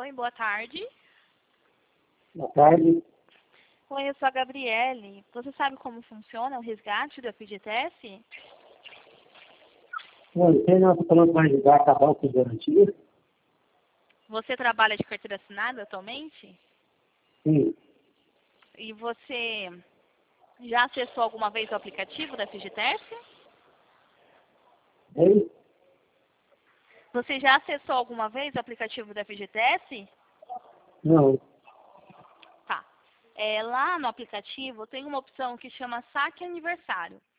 Oi, boa tarde. Boa tarde. Oi, eu sou a Gabriele. Você sabe como funciona o resgate do FGTS? Você não está falando para ajudar a acabar com garantia? Você trabalha de carteira assinada atualmente? Sim. E você já acessou alguma vez o aplicativo da FGTS? Ei? Você já acessou alguma vez o aplicativo da FGTS? Não. Tá. Lá no aplicativo tem uma opção que chama Saque Aniversário.